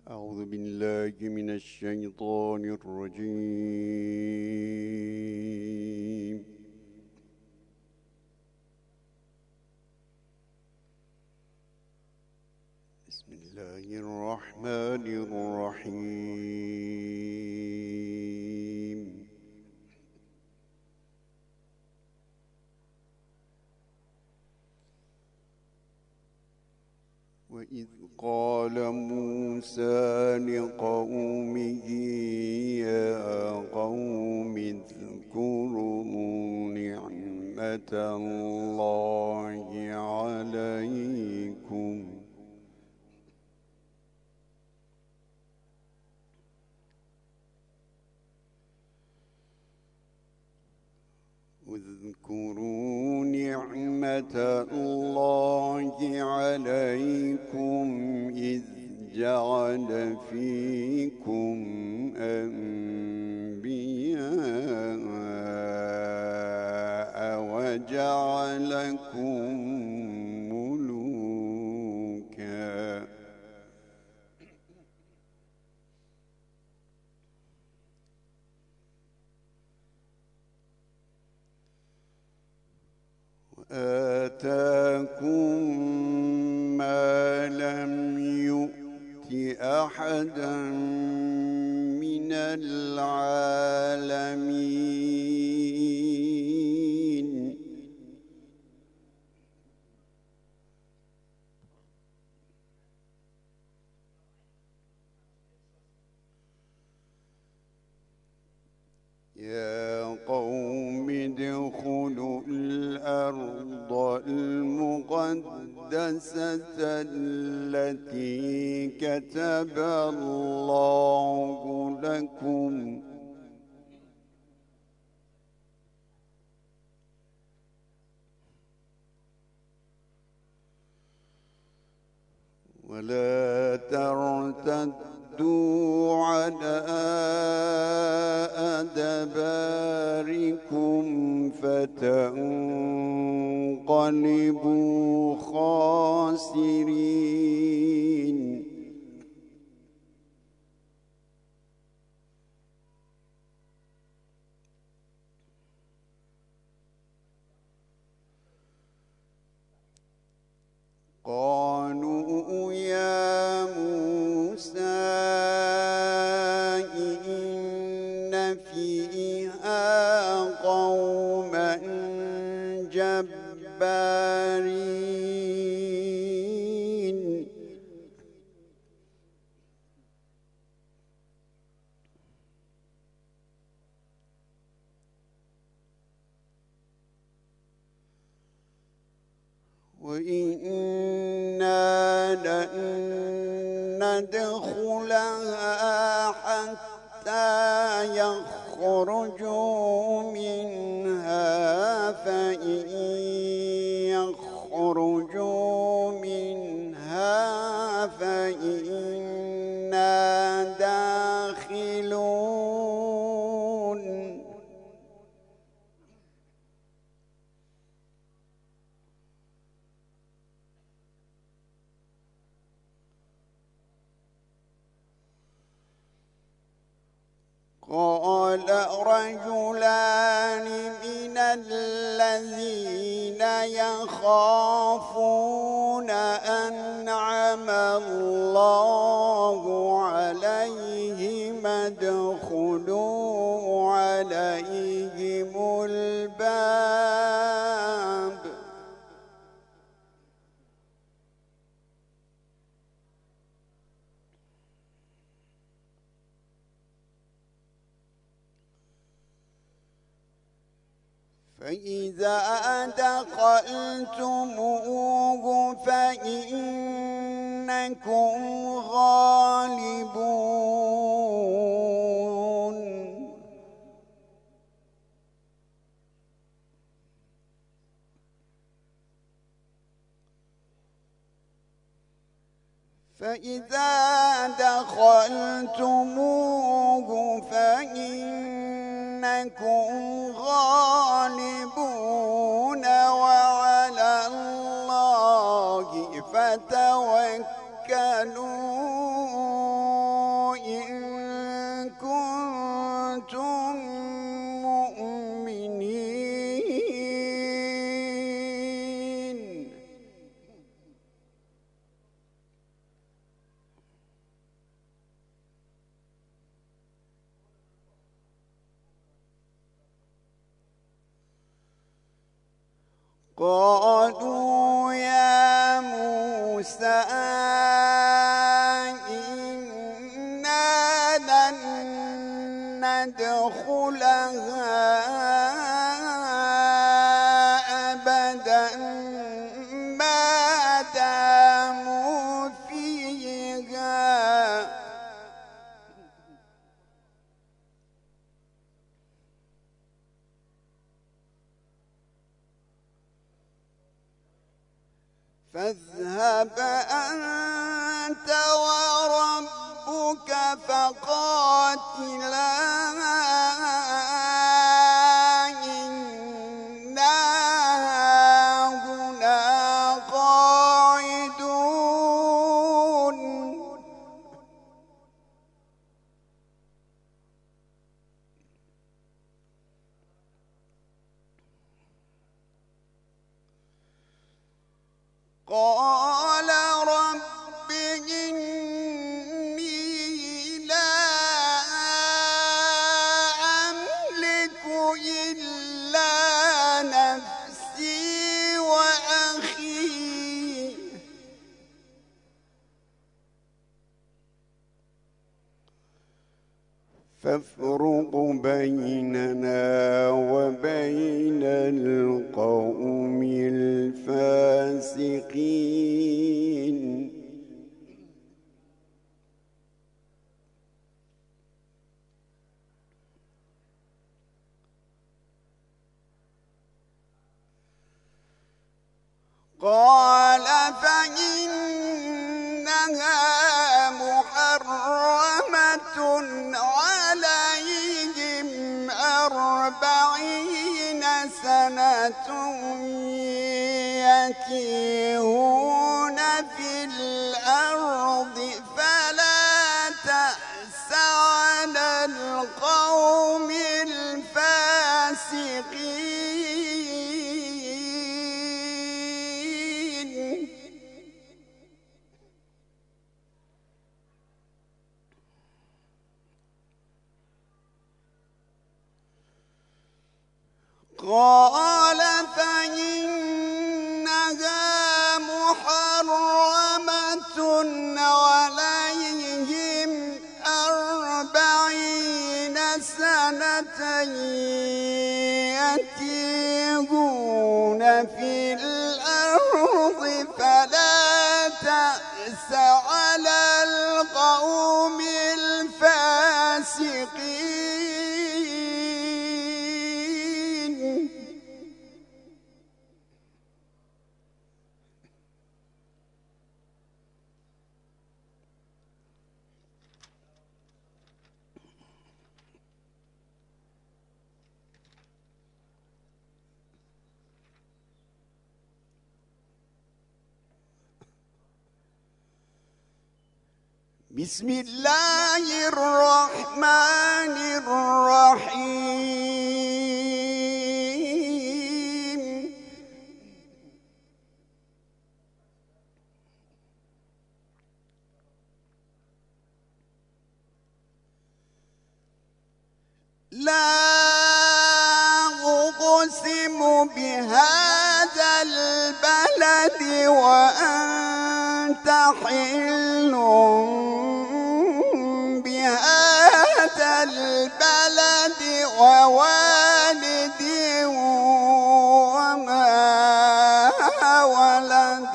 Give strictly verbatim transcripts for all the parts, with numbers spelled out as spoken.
أعوذ بالله من الشيطان الرجيم. بسم الله الرحمن الرحيم. وإذ قال موسى لقومه يا قوم اذكروا نعمة الله عليكم اذكروا نعمة الله عليكم إذ جعل فيكم أنبياء وجعلكم ملوكا وآتاكم ما لم يؤت أحدا من العالمين يا قوم ادخلوا الأرض المقدسة التي كتب الله لكم ولا ترتدوا على أدباركم فتنقلبوا خاسرين قالوا يا موسى إن فيها قوما جبارين وإنا لن ندخلها حتى يخرجوا منها فإن يخرجوا منها فإنا داخلون قال رجلان من الذين يخافون أنعم الله عليهم ادخلوا عليهم الباب فإذا دخلتموه فإنكم غالبون فإذا دخلتموه فإنكم غالبون وعلى الله فتوكلوا قالوا يا موسى إنا لن ندخلها أبدا ما داموا فيها فاذهب أنت وربك فقاتلا إنا هاهنا قاعدون قال رب إني لا أملك إلا نفسي وأخي فافرق بيننا وبين القوم الفاسقين قال فإنها محرمة عليهم أربعين سنة يتيهون في الأرض فلا تأس على القوم الفاسقين قال فإنها محرمة عليهم أربعين سنة يتيهون في الأرض فلا تأس على القوم الفاسقين بسم الله الرحمن الرحيم لا أقسم بهذا البلد وأنت حل بهذا البلد ووالد وما ولد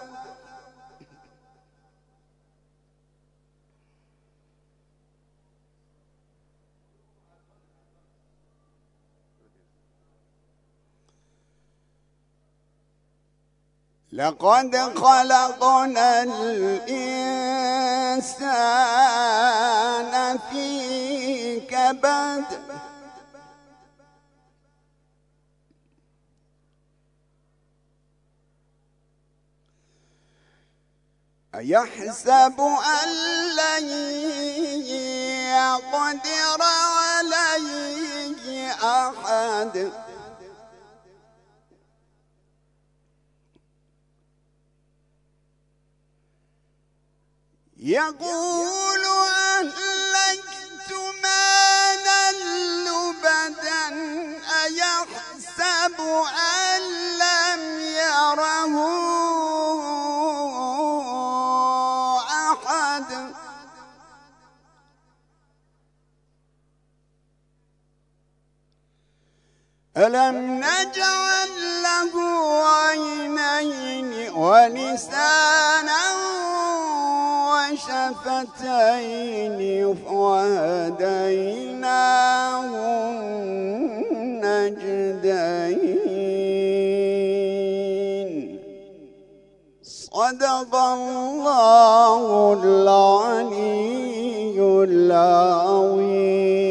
لقد خلقنا الإنسان في كبد أيحسب أن لن يقدر عليه أحد يقول أهلكت مالا لبدا أيحسب أن لم ألم نجعل له عينين ولسانا وشفتين وهديناه النجدين صدق الله العلي العظيم.